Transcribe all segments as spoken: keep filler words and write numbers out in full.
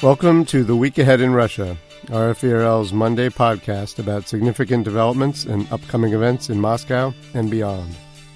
Welcome to The Week Ahead in Russia, R F E R L's Monday podcast about significant developments and upcoming events in Moscow and beyond.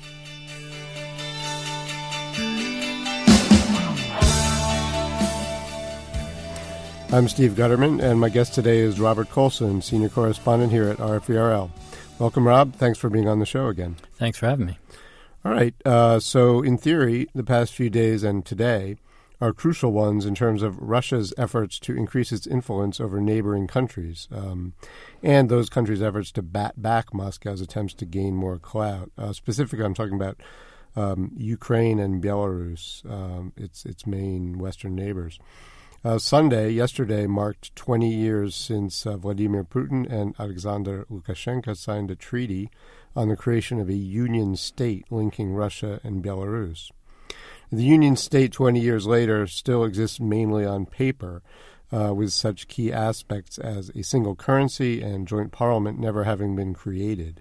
I'm Steve Gutterman, and my guest today is Robert Colson, senior correspondent here at R F E R L. Welcome, Rob. Thanks for being on the show again. Thanks for having me. All right. Uh, so, in theory, the past few days and today are crucial ones in terms of Russia's efforts to increase its influence over neighboring countries, um, and those countries' efforts to bat back Moscow's attempts to gain more clout. Uh, specifically, I'm talking about um, Ukraine and Belarus, um, its its main Western neighbors. Uh, Sunday, yesterday, marked twenty years since uh, Vladimir Putin and Alexander Lukashenko signed a treaty on the creation of a union state linking Russia and Belarus. The Union State twenty years later still exists mainly on paper, uh, with such key aspects as a single currency and joint parliament never having been created.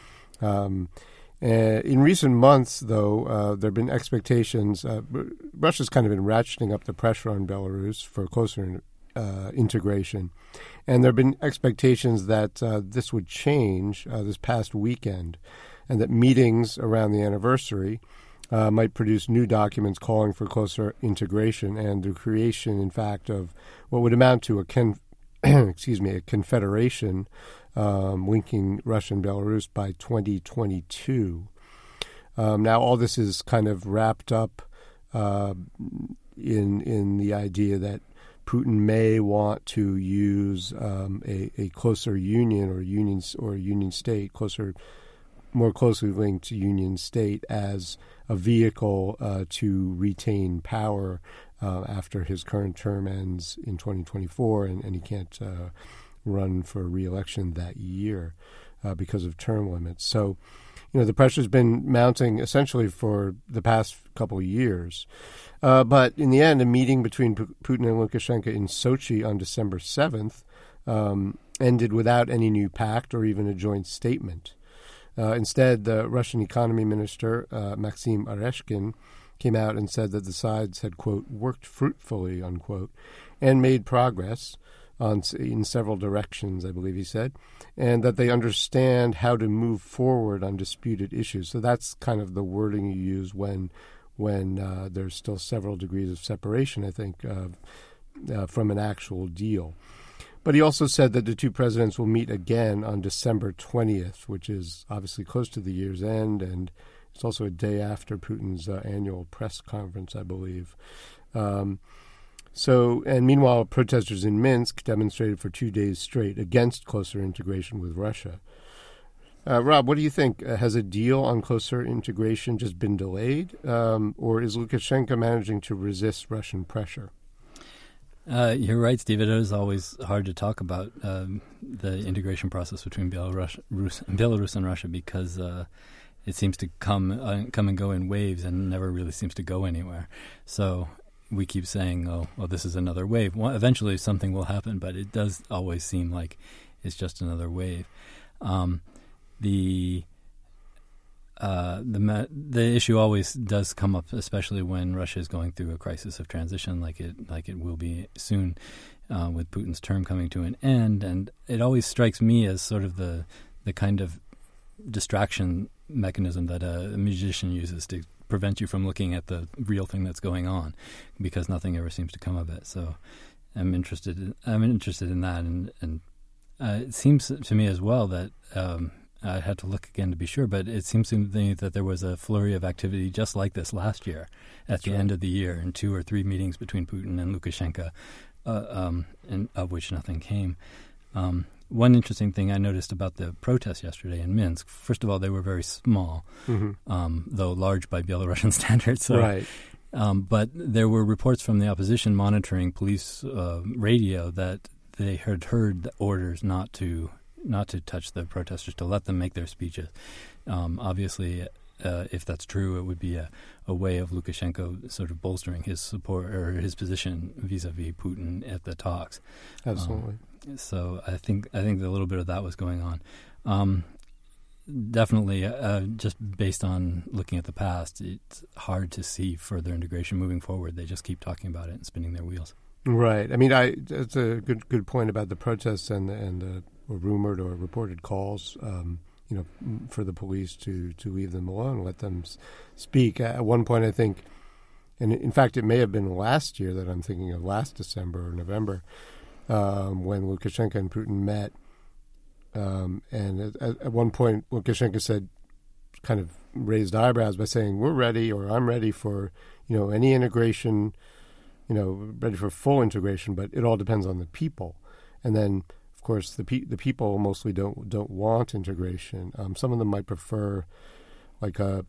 Um, uh, in recent months, though, uh, there have been expectations. Uh, Russia's kind of been ratcheting up the pressure on Belarus for closer uh, integration. And there have been expectations that uh, this would change uh, this past weekend, and that meetings around the anniversary Uh, might produce new documents calling for closer integration and the creation, in fact, of what would amount to a con- excuse me, a confederation um, linking Russia and Belarus by twenty twenty-two. Um, now, all this is kind of wrapped up uh, in in the idea that Putin may want to use um, a, a closer union or unions or union state, closer. more closely linked to Union State as a vehicle uh, to retain power uh, after his current term ends in twenty twenty-four, and, and he can't uh, run for re-election that year uh, because of term limits. So, you know, the pressure's been mounting essentially for the past couple of years. Uh, but in the end, a meeting between P- Putin and Lukashenko in Sochi on December seventh um, ended without any new pact or even a joint statement. Uh, instead, the Russian economy minister, uh, Maxim Oreshkin, came out and said that the sides had, quote, worked fruitfully, unquote, and made progress on in several directions, I believe he said, and that they understand how to move forward on disputed issues. So that's kind of the wording you use when when uh, there's still several degrees of separation, I think, uh, uh, from an actual deal. But he also said that the two presidents will meet again on December twentieth, which is obviously close to the year's end, and it's also a day after Putin's uh, annual press conference, I believe. Um, so, and meanwhile, protesters in Minsk demonstrated for two days straight against closer integration with Russia. Uh, Rob, what do you think? Uh, has a deal on closer integration just been delayed, um, or is Lukashenko managing to resist Russian pressure? Uh, you're right, Steve. It is always hard to talk about um, the integration process between Belarus, Rus- Belarus and Russia because uh, it seems to come uh, come and go in waves and never really seems to go anywhere. So we keep saying, oh, well, this is another wave. Well, eventually something will happen, but it does always seem like it's just another wave. Um, the Uh, the ma- the issue always does come up, especially when Russia is going through a crisis of transition, like it like it will be soon, uh, with Putin's term coming to an end. And it always strikes me as sort of the the kind of distraction mechanism that a, a musician uses to prevent you from looking at the real thing that's going on, because nothing ever seems to come of it. So I'm interested. In, I'm interested in that, and and uh, it seems to me as well that. Um, I had to look again to be sure, but it seems to me that there was a flurry of activity just like this last year at That's the right. end of the year, in two or three meetings between Putin and Lukashenko, uh, um, and of which nothing came. Um, one interesting thing I noticed about the protests yesterday in Minsk, first of all, they were very small, mm-hmm. um, though large by Belarusian standards. So, right. Um, but there were reports from the opposition monitoring police uh, radio that they had heard the orders not to not to touch the protesters, to let them make their speeches. Um, obviously, uh, if that's true, it would be a, a way of Lukashenko sort of bolstering his support or his position vis-a-vis Putin at the talks. Absolutely. Um, so I think I think a little bit of that was going on. Um, definitely, uh, just based on looking at the past, it's hard to see further integration moving forward. They just keep talking about it and spinning their wheels. Right. I mean, I that's a good good point about the protests and and the or rumored or reported calls. Um, you know, for the police to to leave them alone, let them s- speak. At one point, I think, and in fact, it may have been last year that I'm thinking of, last December or November, um, when Lukashenko and Putin met. Um, and at, at one point, Lukashenko said, kind of raised eyebrows by saying, "We're ready," or "I'm ready for, you know, any integration, you know, ready for full integration, but it all depends on the people." And then, of course, the pe- the people mostly don't don't want integration. Um, some of them might prefer, like, a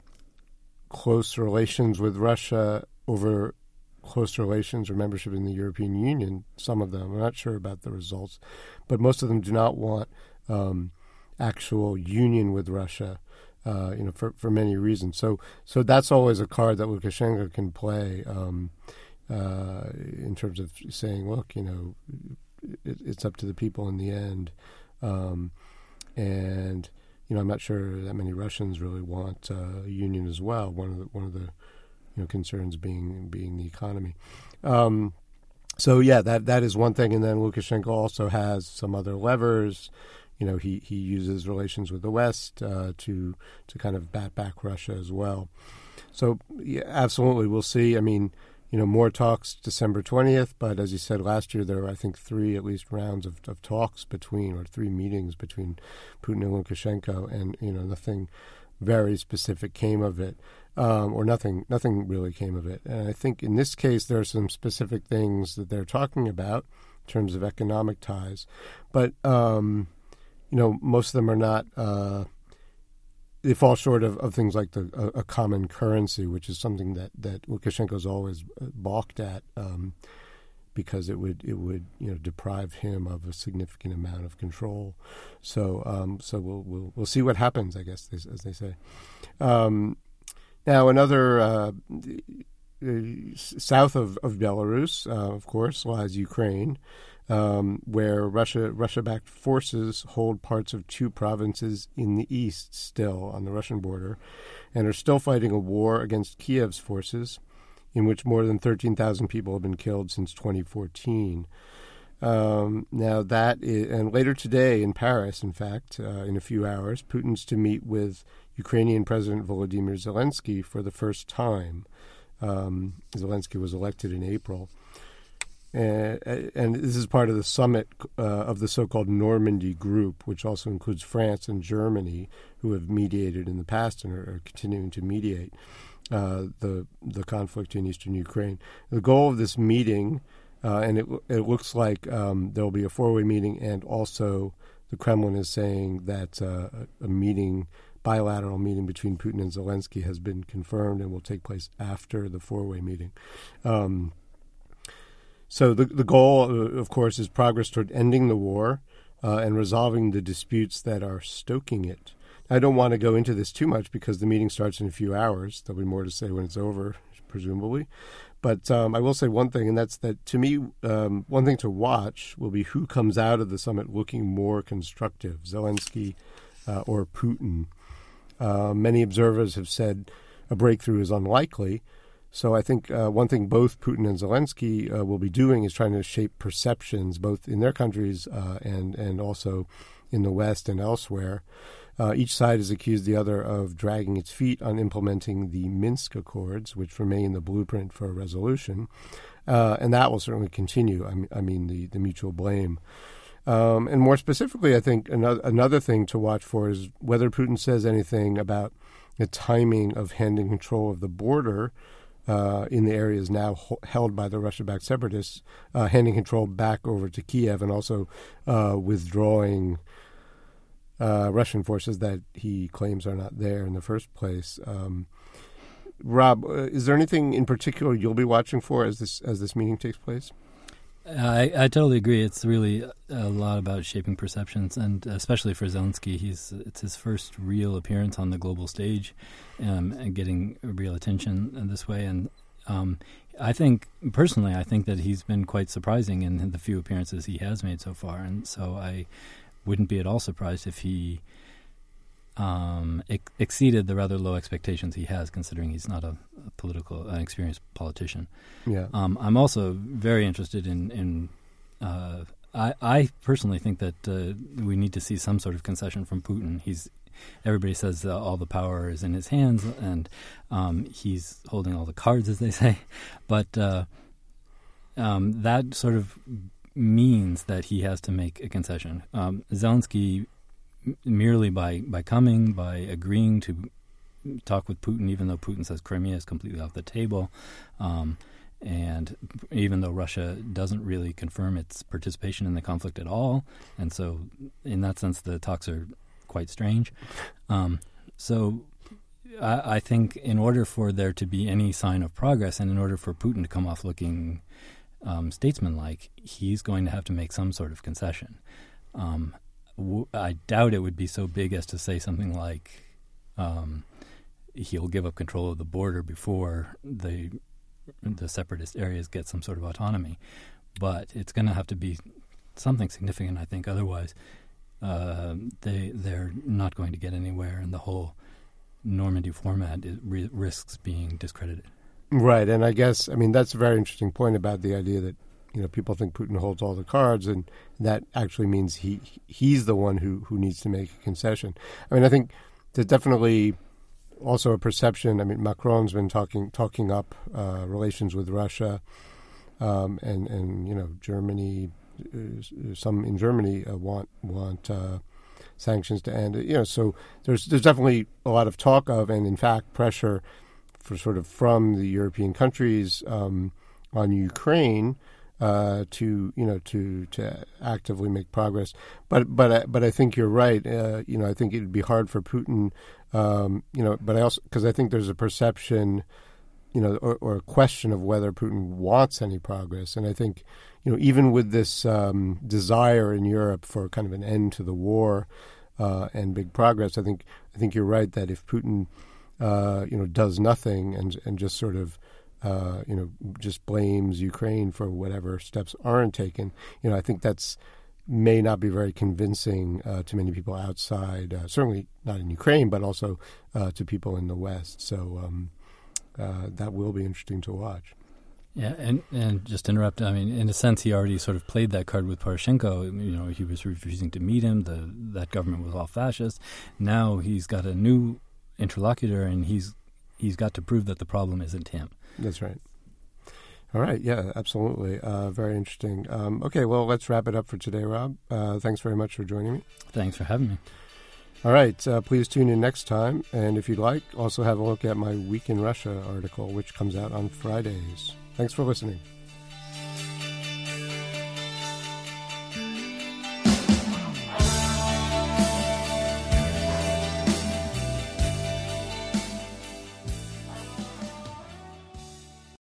close relations with Russia over close relations or membership in the European Union. Some of them, I'm not sure about the results, but most of them do not want um, actual union with Russia. Uh, you know, for, for many reasons. So, so that's always a card that Lukashenko can play um, uh, in terms of saying, "Look, you know, it, it's up to the people in the end." Um, and you know, I'm not sure that many Russians really want uh, a union as well. One of the one of the you know concerns being being the economy. Um, so yeah, that that is one thing. And then Lukashenko also has some other levers. You know, he, he uses relations with the West uh, to to kind of bat back Russia as well. So, yeah, absolutely, we'll see. I mean, you know, more talks December twentieth, but as you said, last year there were, I think, three at least rounds of, of talks between, or three meetings between Putin and Lukashenko, and, you know, nothing very specific came of it, um, or nothing nothing really came of it. And I think in this case there are some specific things that they're talking about in terms of economic ties, but... Um, You know, most of them are not, uh, they fall short of, of things like the, a, a common currency, which is something that, that Lukashenko's always balked at um, because it would, it would, you know, deprive him of a significant amount of control. So um, so we'll, we'll we'll see what happens, I guess, as they say. Um, now, another, uh, south of, of Belarus, uh, of course, lies Ukraine. Um, where Russia Russia-backed forces hold parts of two provinces in the east still on the Russian border, and are still fighting a war against Kiev's forces, in which more than thirteen thousand people have been killed since twenty fourteen. Um, now that is, and later today in Paris, in fact, uh, in a few hours, Putin's to meet with Ukrainian President Volodymyr Zelensky for the first time. Um, Zelensky was elected in April. Uh, and this is part of the summit uh, of the so-called Normandy Group, which also includes France and Germany, who have mediated in the past and are, are continuing to mediate uh, the the conflict in eastern Ukraine. The goal of this meeting, uh, and it, it looks like um, there will be a four-way meeting, and also the Kremlin is saying that uh, a meeting, bilateral meeting between Putin and Zelensky has been confirmed and will take place after the four-way meeting. Um, So the the goal, of course, is progress toward ending the war uh, and resolving the disputes that are stoking it. I don't want to go into this too much because the meeting starts in a few hours. There'll be more to say when it's over, presumably. But um, I will say one thing, and that's that to me, um, one thing to watch will be who comes out of the summit looking more constructive, Zelensky uh, or Putin. Uh, many observers have said a breakthrough is unlikely. So I think uh, one thing both Putin and Zelensky uh, will be doing is trying to shape perceptions, both in their countries uh, and and also in the West and elsewhere. Uh, each side has accused the other of dragging its feet on implementing the Minsk Accords, which remain the blueprint for a resolution, uh, and that will certainly continue. I mean, I mean the, the mutual blame. Um, and more specifically, I think another, another thing to watch for is whether Putin says anything about the timing of handing control of the border Uh, in the areas now ho- held by the Russia-backed separatists, uh, handing control back over to Kiev, and also uh, withdrawing uh, Russian forces that he claims are not there in the first place. Um, Rob, uh, is there anything in particular you'll be watching for as this as this meeting takes place? I, I totally agree. It's really a lot about shaping perceptions, and especially for Zelensky, he's it's his first real appearance on the global stage, um, and getting real attention in this way. And um, I think, personally, I think that he's been quite surprising in the few appearances he has made so far. And so I wouldn't be at all surprised if he um, ex- exceeded the rather low expectations he has, considering he's not a, a political, an experienced politician. Yeah. Um, I'm also very interested in. in uh, I, I personally think that uh, we need to see some sort of concession from Putin. He's everybody says uh, all the power is in his hands, and um, he's holding all the cards, as they say. But uh, um, that sort of means that he has to make a concession. Um, Zelensky, m- merely by, by coming, by agreeing to talk with Putin, even though Putin says Crimea is completely off the table, um, and even though Russia doesn't really confirm its participation in the conflict at all, and so in that sense the talks are quite strange. Um, so I, I think in order for there to be any sign of progress, and in order for Putin to come off looking um, statesmanlike, he's going to have to make some sort of concession. Um, w- I doubt it would be so big as to say something like um, he'll give up control of the border before the the separatist areas get some sort of autonomy. But it's going to have to be something significant, I think. Otherwise, uh, they, they're not going to get anywhere, and the whole Normandy format is, re- risks being discredited. Right, and I guess, I mean, that's a very interesting point about the idea that, you know, people think Putin holds all the cards, and that actually means he he's the one who, who needs to make a concession. I mean, I think there's definitely also a perception. I mean, Macron's been talking talking up uh, relations with Russia, um, and and you know, Germany. Uh, some in Germany uh, want want uh, sanctions to end. You know, so there's there's definitely a lot of talk of, and in fact, pressure for sort of from the European countries um, on Ukraine uh, to you know to to actively make progress. But but but I think you're right. Uh, you know, I think it'd be hard for Putin. Um, you know, but I also, because I think there's a perception, you know, or, or a question of whether Putin wants any progress. And I think, you know, even with this um, desire in Europe for kind of an end to the war uh, and big progress, I think I think you're right that if Putin, uh, you know, does nothing and and just sort of, uh, you know, just blames Ukraine for whatever steps aren't taken, you know, I think that's may not be very convincing uh, to many people outside, uh, certainly not in Ukraine, but also uh, to people in the West. So um, uh, that will be interesting to watch. Yeah, and, and just to interrupt, I mean, in a sense, he already sort of played that card with Poroshenko. You know, he was refusing to meet him. The that government was all fascist. Now he's got a new interlocutor, and he's he's got to prove that the problem isn't him. That's right. All right. Yeah, absolutely. Uh, very interesting. Um, okay, well, let's wrap it up for today, Rob. Uh, thanks very much for joining me. Thanks for having me. All right. Uh, please tune in next time. And if you'd like, also have a look at my Week in Russia article, which comes out on Fridays. Thanks for listening.